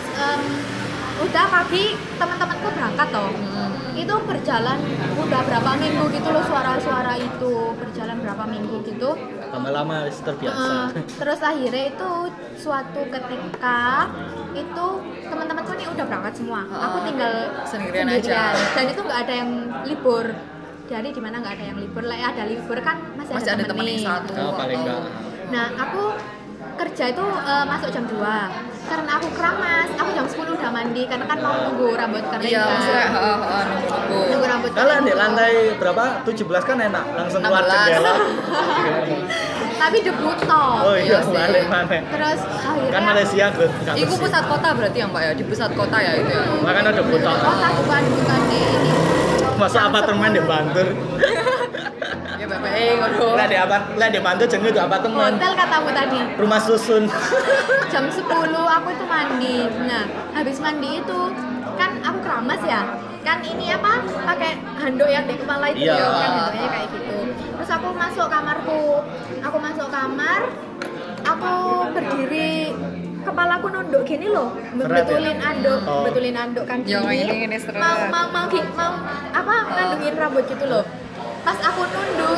udah pagi teman-temanku berangkat toh. Itu berjalan udah berapa minggu gitu loh suara-suara itu berjalan berapa minggu gitu. Lama-lama terbiasa. Terus akhirnya itu suatu ketika itu teman-temanku nih udah berangkat semua. Aku tinggal Sendirian aja. Dan itu nggak ada yang libur. Jadi di mana nggak ada yang libur lah, ada libur kan masih Ada ada temen yang satu. Oh, paling enggak. Nah, aku kerja itu masuk jam 2. Karena aku keramas, aku jam 10 udah mandi karena kan mau nunggu rambut kering. Iya, kan. maksudnya Nunggu nunggu. rambut Kalau di kering. lantai berapa? 17 kan enak, langsung keluar 16. jendela. Tapi debut toh. Oh iya, Iya sih. balik mana? Terus akhirnya Kan Malaysia good. nggak Iku bersih. pusat kota berarti ya Mbak ya? Di pusat kota ya itu ya? Makanya ada butok. kota bukan di ini. Masuk apartemen di Bantul. Ya bebek ngono. Lah di Bantul jenenge itu apartemen. Hotel katamu tadi. Rumah susun. Jam 10 aku itu mandi. Nah, habis mandi itu kan aku keramas ya. Kan ini apa? Pakai handuk yang di kepala itu Iya. ya, kan handuknya kayak gitu. Terus aku masuk kamarku. Aku masuk kamar. Aku berdiri kepalaku nunduk gini loh, betulin anduk kan Yang gini. ini seret. Mau apa ngandungin rambut gitu loh. Pas aku nunduk,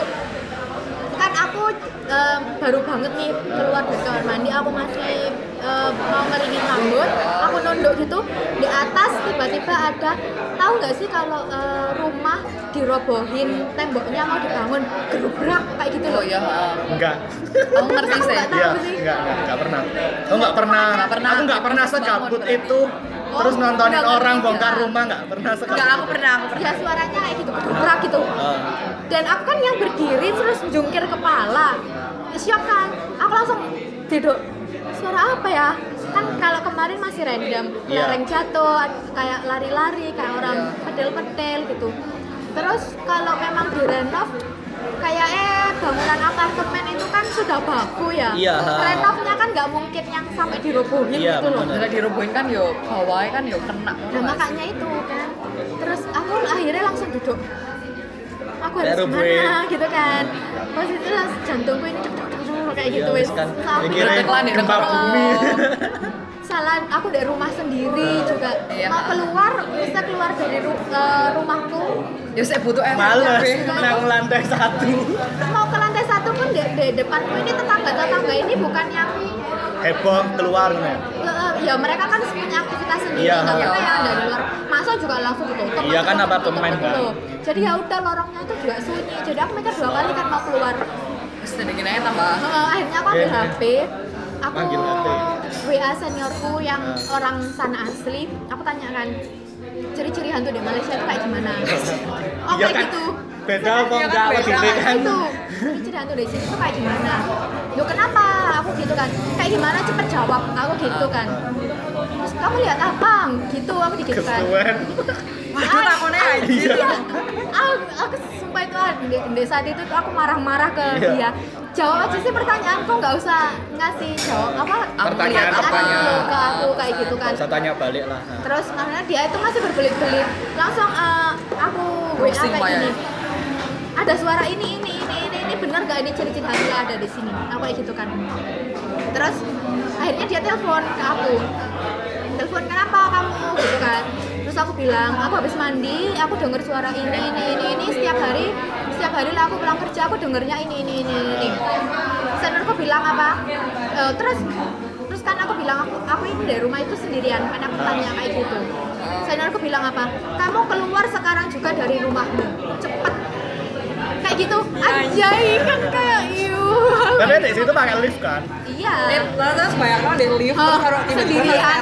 kan aku baru banget nih keluar dari kamar mandi, aku masih mau ngeringin rambut, aku nunduk gitu, di atas tiba-tiba ada, tahu nggak sih kalau rumah dirobohin, temboknya mau dibangun, gerubrak kayak gitu loh. Oh iya, Enggak. aku ngerti sih. Iya, enggak pernah. Aku enggak pernah. Aku enggak pernah segabut itu. Terus nontonin orang bongkar rumah enggak pernah segabut. Enggak, aku pernah. Ya suaranya kayak gitu, gerubrak gitu. Dan aku kan yang berdiri terus jungkir kepala, syok kan, aku langsung duduk, suara apa ya? Kan kalau kemarin masih random, lereng jatuh, kayak lari-lari, kayak orang pedel-pedel gitu. Terus kalau memang direnov, kayak bangunan apartemen itu kan sudah baku ya. Renovnya kan nggak mungkin yang sampai dirobohin gitu loh. Udah dirobohin kan yo bawahnya kan yo kena. Nah makanya itu kan. Terus aku akhirnya langsung duduk. Aku harus gimana gitu kan. Posisi langsung jantungku ini kayak gitu wes. Mikirin gempa bumi. Salah, aku dari rumah sendiri juga. Mau keluar, bisa keluar dari rumahku. Ya saya butuh Males nang lantai 1. Mau ke lantai 1 pun di depanku ini tetangga ini bukan yang Heboh keluarnya. Ya mereka kan punya aktivitas sendiri, nggak kayak yang dari luar masuk juga langsung ditutup. Iya kan apartemen kan. Jadi ya udah lorongnya itu juga sunyi. Jadi aku mikir 2 kali kan mau keluar. Sedikit aja tambah. Akhirnya aku ambil HP. Aku WA seniorku yang orang sana asli. Aku tanyakan ciri-ciri hantu di Malaysia itu kayak gimana? Oh kayak kan, gitu. Beda apa enggak lebih kan? Itu ciri hantu di sini itu kayak gimana? Yo kenapa? Aku gitu kan. Kayak gimana cepet jawab. Aku gitu kan. Terus kamu lihat apa? Gitu aku gitu kan. Waduh takonnya aja. Iya. Aku sumpah itu di saat itu tuh aku marah-marah ke dia. Jawab aja sih pertanyaanku, nggak usah ngasih jawab pertanyaan ke aku kayak gitu kan. Saya tanya balik lah. Terus makanya dia itu masih berbelit-belit. Langsung aku WA kayak gini. Ada suara ini benar nggak ini ciri-ciri hantu ada di sini? Aku kayak gitu kan. Terus akhirnya dia telepon ke aku. Telepon kenapa kamu gitu kan? Terus aku bilang, aku habis mandi, aku denger suara ini setiap hari lah aku pulang kerja aku dengernya ini. Seniorku bilang apa? Terus kan aku bilang aku ini dari rumah itu sendirian, kan aku tanya kayak gitu. Seniorku bilang apa? Kamu keluar sekarang juga dari rumahmu, cepet. Kayak gitu, anjay kan kayak Tapi di situ pakai lift kan? Iya. Terus banyak banget di lift terus taruh sendirian.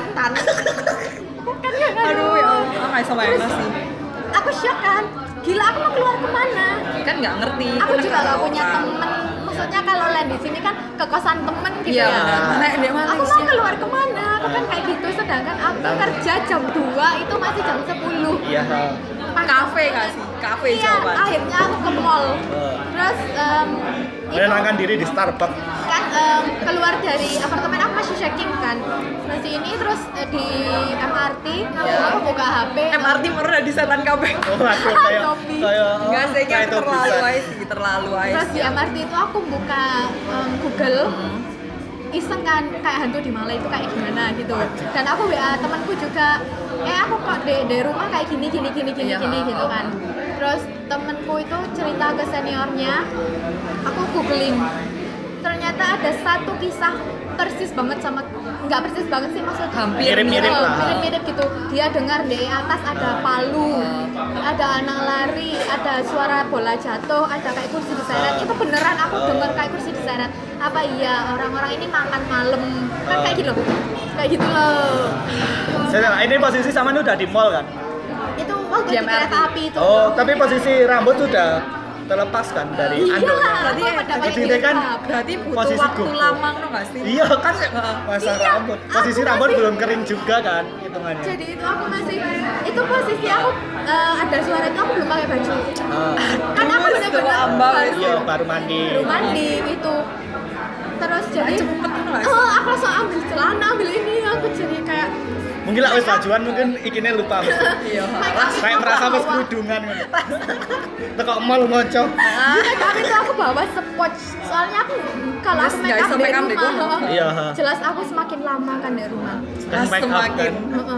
Kan gak Aduh ya Allah, nggak bisa bayangin sih. Aku shock kan, gila aku mau keluar kemana? Kan nggak ngerti. Aku juga nggak punya temen. Maksudnya kalau land di sini kan ke kosan temen gitu ya. Aku mau keluar kemana? Aku kan kayak gitu. Sedangkan aku kerja jam 2 itu masih jam 10. Iya. Kafe nggak sih? Kafe iya, jawaban. akhirnya aku ke mall. Terus menenangkan diri di Starbucks. Kan keluar dari apartemen aku masih checking kan. Masih ini terus di MRT aku buka HP. MRT baru udah di setan kafe. Oh, aku kayak nggak sih, kayak terlalu aja. Terus di MRT itu aku buka Google. Iseng kan kayak hantu di Malay itu kayak gimana gitu. Dan aku WA temanku juga, aku kok di rumah kayak gini gitu kan. Terus temanku itu cerita ke seniornya, aku googling. Ternyata ada satu kisah persis banget sama, nggak persis banget sih maksudnya, hampir mirip gitu. Dia dengar di atas ada palu, ada anak lari, ada suara bola jatuh, ada kayak kursi diseret. Itu beneran aku dengar kayak kursi diseret. Apa iya orang-orang ini makan malam kan kayak gitu loh. Ini posisi sama ini udah di mall kan? Itu waktu di kereta api itu. Oh, tapi posisi rambut sudah terlepas kan dari anduknya. Berarti kan butuh waktu lama nggak sih? Iya kan masa rambut. Posisi rambut belum kering juga kan hitungannya. Jadi itu aku masih itu posisi aku ada suara itu aku belum pakai baju. Kan aku benar-benar baru mandi itu. Terus jadi aku langsung ambil celana, ambil ini, aku jadi kayak Mungkin lah wis bajuan mungkin ikine lupa. Iya. Kayak merasa pas kerudungan ngono. Tekok mall ngoco. Tapi itu aku bawa spot. Soalnya aku kalau aku make up di rumah, Iya. jelas aku semakin lama kan di rumah. Kan make up kan.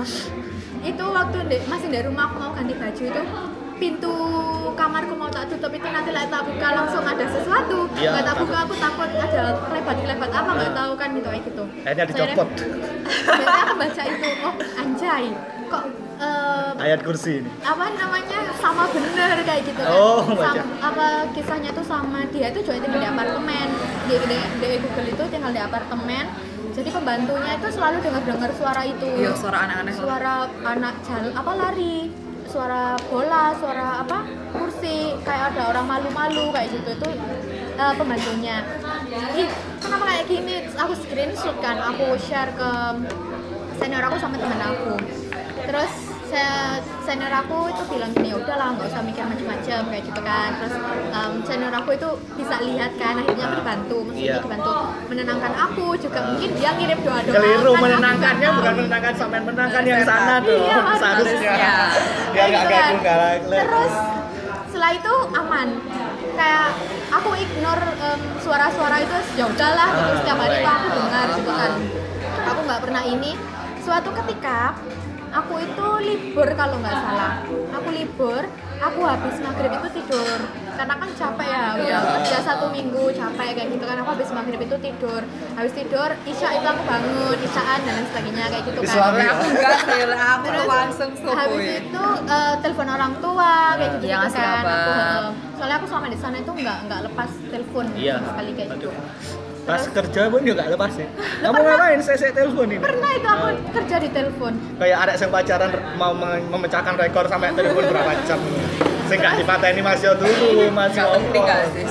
Itu waktu masih di rumah aku mau ganti baju itu, pintu kamarku mau tak tutup itu nanti lah tak buka langsung ada sesuatu. Nggak tak buka, aku takut ada kelebat apa nggak tahu kan gitu kayak gitu. Akhirnya dicopot. Biasanya aku baca itu, oh anjay, kok Ayat kursi ini. apa namanya sama bener kayak gitu kan. Oh, baca. Apa kisahnya tuh sama dia itu juga tinggal di apartemen. Di Google itu tinggal di apartemen. Jadi pembantunya itu selalu dengar suara itu. Iya, suara aneh-aneh. Suara anak jalan apa lari, suara bola, suara apa kursi, kayak ada orang malu-malu kayak gitu itu pembantunya. Ih, kenapa kayak gini? Terus aku screenshot kan, aku share ke senior aku sama temen aku. Terus senior aku itu bilang gini, udahlah nggak usah mikir macam-macam kayak gitu kan. Terus senior aku itu bisa lihat kan, akhirnya aku dibantu, maksudnya dibantu menenangkan aku juga. Mungkin dia ngirim doa-doa. Keliru kan, menenangkannya, bukan menenangkan sampai menenangkan yang sana tuh. Iya, Seharusnya. Dia nggak gitu galak. Terus setelah itu aman. Kayak aku ignore suara-suara itu, ya udahlah gitu. Setiap hari itu aku dengar gitu kan. Aku nggak pernah ini. Suatu ketika aku itu libur kalau nggak salah. Aku libur, aku habis maghrib itu tidur. Karena kan capek ya, udah kerja 1 minggu capek kayak gitu kan. Aku habis maghrib itu tidur. Habis tidur, isya itu aku bangun, isyaan dan lain sebagainya kayak gitu kan. Soalnya aku enggak sih, aku Terus langsung habis itu telepon orang tua kayak gitu Yang ngasih kan. kabar. Soalnya aku selama di sana itu nggak lepas telepon sekali kayak gitu. Pas kerja pun juga lepas ya. Kamu ngapain saya telepon ini? Pernah itu aku kerja di telepon. Kayak ada yang pacaran mau memecahkan rekor sampai telepon berapa jam. Sing gak dipateni Mas Yo dulu, Mas Yo. Gak penting gak sih?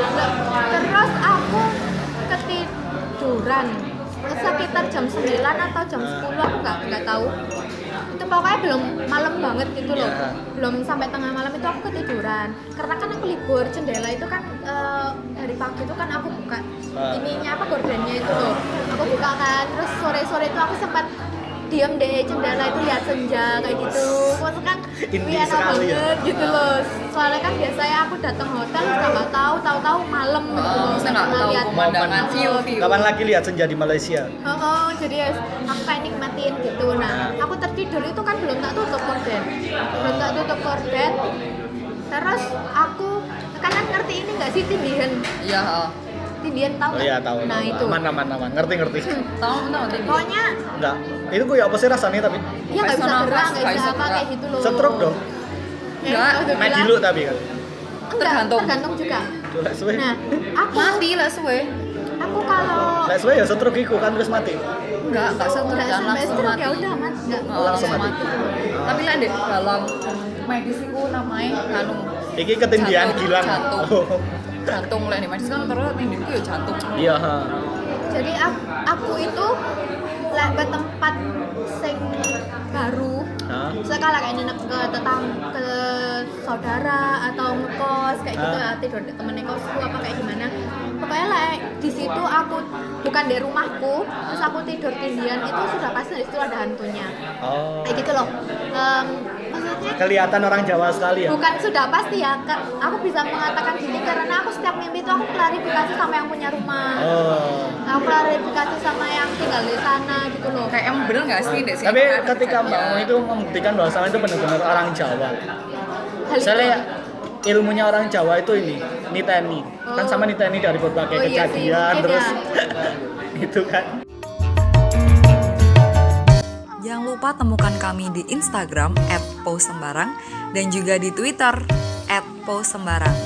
Terus aku ketiduran sekitar jam 9 atau jam 10 aku nggak tahu. Itu pokoknya belum malam banget gitu loh. Belum sampai tengah malam itu aku ketiduran. Karena kan aku libur, jendela itu kan dari pagi itu kan aku buka ininya apa gordennya itu loh. Aku buka kan, terus sore-sore itu aku sempat diam deh jendela itu lihat senja kayak gitu. Maksudnya kan enak banget gitu loh. Soalnya kan biasanya aku datang hotel udah nggak tahu malam gitu. Bisa nggak tahu pemandangan view. Kapan lagi lihat senja di Malaysia? Jadi ya aku kayak nikmatin gitu. Nah, aku tertidur itu kan belum tak tutup gorden. Terus aku kalian ngerti ini nggak sih tindihan? Iya. Tindihan tahu nggak? Oh iya tahu. Nah itu. Aman. Ngerti. Tahu Pokoknya enggak. Itu gue apa sih rasanya tapi? iya nggak bisa gerak, nggak bisa apa kayak gitu loh. Stroke dong. Enggak, Main dulu tapi kan. Tergantung juga. Lek suwe. Nah, aku mati lah suwe. Aku kalau Lek suwe ya stroke iku kan terus mati. Enggak satu nggak jangan sampai langsung stroke mati. ya udah mas, nggak Langsung mati. Tapi lah deh dalam medis itu namanya anu Iki ketindihan gilang. Jantung lah nih medis kan terus tindiku ya jantung. Iya, Jadi aku itu lek ke tempat sing baru. Sekali kayak nginep ke saudara atau ngekos kayak gitu ya, tidur di temen kosku apa kayak gimana. Pokoknya lah di situ aku bukan di rumahku, terus aku tidur tindian itu sudah pasti di situ ada hantunya. Kayak gitu loh. Maksudnya kelihatan orang Jawa sekali ya. bukan sudah pasti ya, aku bisa mengatakan gini karena aku setiap mimpi itu aku klarifikasi sama yang punya rumah. Aku klarifikasi sama yang tinggal di sana gitu loh. Kayak emang bener nggak sih dek sih? Tapi ketika Mbak itu membuktikan bahwa sama itu benar-benar orang Jawa. Soalnya ilmunya orang Jawa itu ini niteni. Kan sama niteni dari berbagai kejadian sih, terus ya. itu kan. Jangan lupa temukan kami di Instagram @posembarang dan juga di Twitter @posembarang.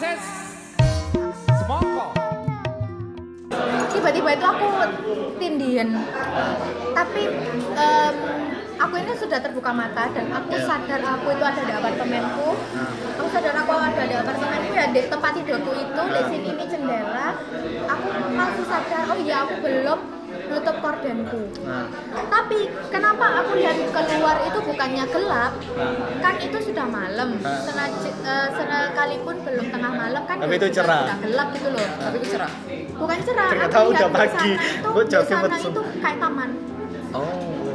Tiba-tiba itu aku tindian, tapi aku ini sudah terbuka mata dan aku sadar aku itu ada di apartemenku. Aku sadar aku ada di apartemenku ya, di tempat tidurku itu di sini ini jendela. Aku langsung sadar, oh iya aku belum nutup kordenku. Tapi kenapa aku lihat keluar itu bukannya gelap? Kan itu sudah malam. Sekalipun belum tengah malam kan. Tapi itu cerah. Sudah gelap gitu loh. Tapi itu cerah. Bukan cerah. Ternyata Aku udah lihat pagi. di sana itu kayak taman.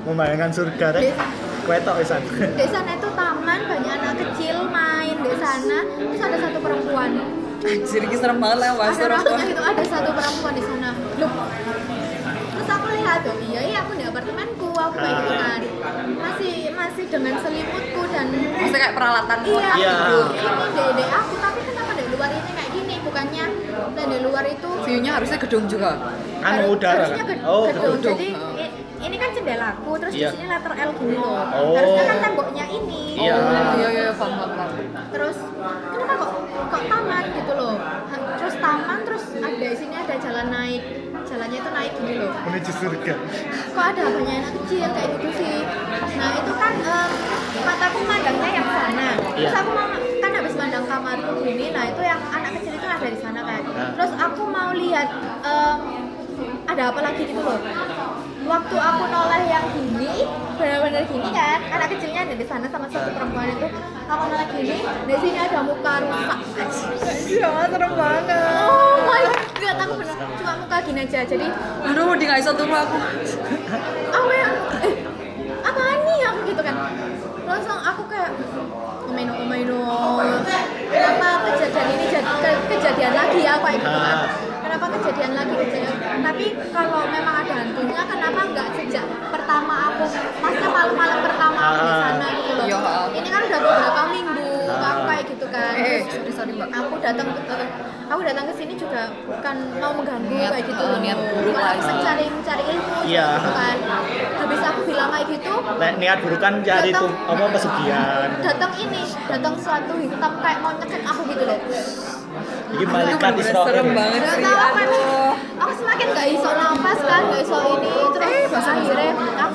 membayangkan surga deh. Kwetok pisan. Di sana itu taman, banyak anak kecil main di sana. Terus ada satu perempuan. Anjir, ini serem banget lah Mas. Itu ada satu perempuan di sana. Loh. Terus aku lihat tuh, iya aku di apartemenku, aku kayak gitu kan. Masih dengan selimutku dan Maksudnya kayak peralatan iya, tidur. ini dede aku, tapi kenapa dari luar ini kayak gini? Bukannya dari luar itu View-nya harusnya gedung juga. Udara harusnya kan? gedung. gedung. Jadi ini kan jendelaku, terus Iya. di sini letter L gini loh. Oh. Harusnya kan temboknya ini. Iya. Iya, paham. Terus kenapa kok taman gitu loh? Terus taman, terus ada di sini ada jalan naik. Jalannya itu naik gini loh. Menuju surga. Kok ada banyak anak kecil kayak gitu sih. Nah itu kan mataku mandangnya yang sana. Terus Iya. aku mau kan habis mandang kamarku gini, nah itu yang anak kecil itu ada di sana kan. Terus aku mau lihat ada apa lagi gitu loh. Waktu aku noleh yang gini, benar-benar gini kan, anak kecilnya ada di sana sama satu perempuan itu. Aku noleh gini, di sini ada muka rusak. Iya, serem banget. Oh my god, aku bener cuma muka gini aja. Jadi Aduh, dia nggak bisa turun aku. aku yang apaan nih aku gitu kan. Langsung aku kayak omeno. Kenapa kejadian ini kejadian lagi ya kayak gitu kan. Kenapa kejadian lagi? Tapi kalau memang ada hantunya, kenapa nggak sejak pertama aku, maksudnya malam-malam pertama aku di sana gitu loh. Iya. Ini kan udah beberapa minggu aku kayak gitu kan. Sorry Mbak. Aku datang ke sini juga bukan mau mengganggu Niat, kayak gitu. niat buruk Malah lagi. mencari ilmu Iya. gitu kan. Habis aku bilang kayak gitu, Niat buruk kan jadi tuh pesugihan. datang suatu hitam kayak mau nyekek aku gitu loh. Jadi malaikat Israel. Serem banget Gak sih. tahu apa nih. Aduh. Aku semakin gak iso nafas kan, gak iso ini terus akhirnya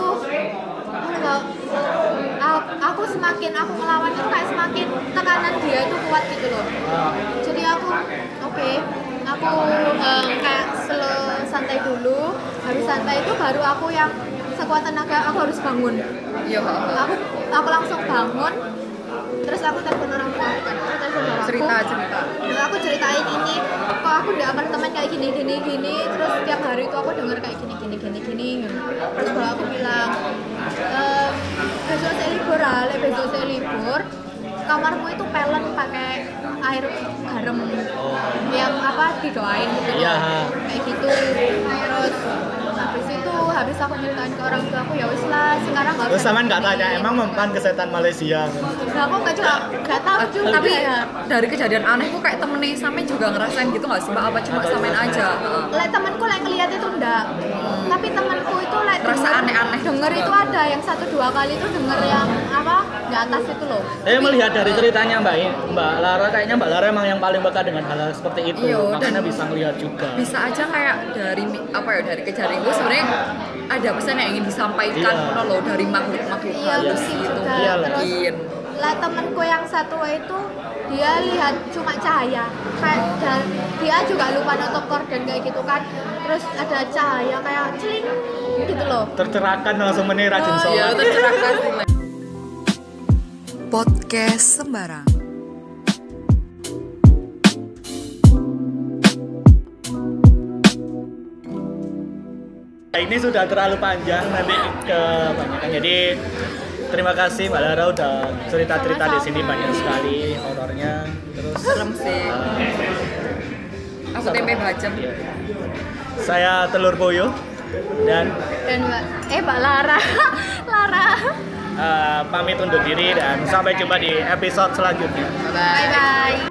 aku semakin aku melawan itu kayak semakin tekanan dia itu kuat gitu loh. Jadi aku kayak santai dulu. Habis santai itu baru aku yang sekuat tenaga aku harus bangun. Iya, Aku langsung bangun. Terus aku telepon orang tua aku kan. Aku telepon orang cerita. Terus aku ceritain ini, kok aku di apartemen kayak gini, terus tiap hari itu aku denger kayak gini. Terus baru aku bilang, besok saya libur, kamarmu itu pelen pakai air garam yang didoain gitu loh. Iya. Kayak gitu. Terus habis aku nyeritain ke orang tua aku, ya wis lah sekarang nggak Terus usah sama nggak begini. tanya emang mempan ke setan Malaysia? Nah, aku nggak tahu juga. Tapi ya. dari kejadian aneh kok kayak temennya Samen juga ngerasain gitu nggak sih Mbak? Apa cuma Samen aja? Temanku yang ngeliat itu enggak. Tapi temanku itu Rasa aneh-aneh. Denger itu ada yang 1-2 kali itu denger yang di atas itu loh. Melihat dari ceritanya Mbak Lara, kayaknya Mbak Lara emang yang paling peka dengan hal seperti itu. Iya, Makanya dan bisa ngelihat juga. Bisa aja kayak dari kejadian itu sebenarnya ada pesan yang ingin disampaikan loh dari makhluk Iya, halus mungkin gitu. juga. Iya, Terus mungkin. lah temenku yang satu itu dia lihat cuma cahaya dan dia juga lupa nutup korden kayak gitu kan, terus ada cahaya kayak celing gitu loh. Tercerahkan langsung rajin Iya, sholat. tercerahkan sih. Podcast sembarang. Ini sudah terlalu panjang, nanti kebanyakan. Jadi terima kasih Mbak Lara udah cerita-cerita di sini, banyak sekali horornya. Terus Serem sih. Aku tempe bacem. Iya. Saya Telur Boyo dan Mbak Lara pamit undur diri dan sampai jumpa di episode selanjutnya. bye bye.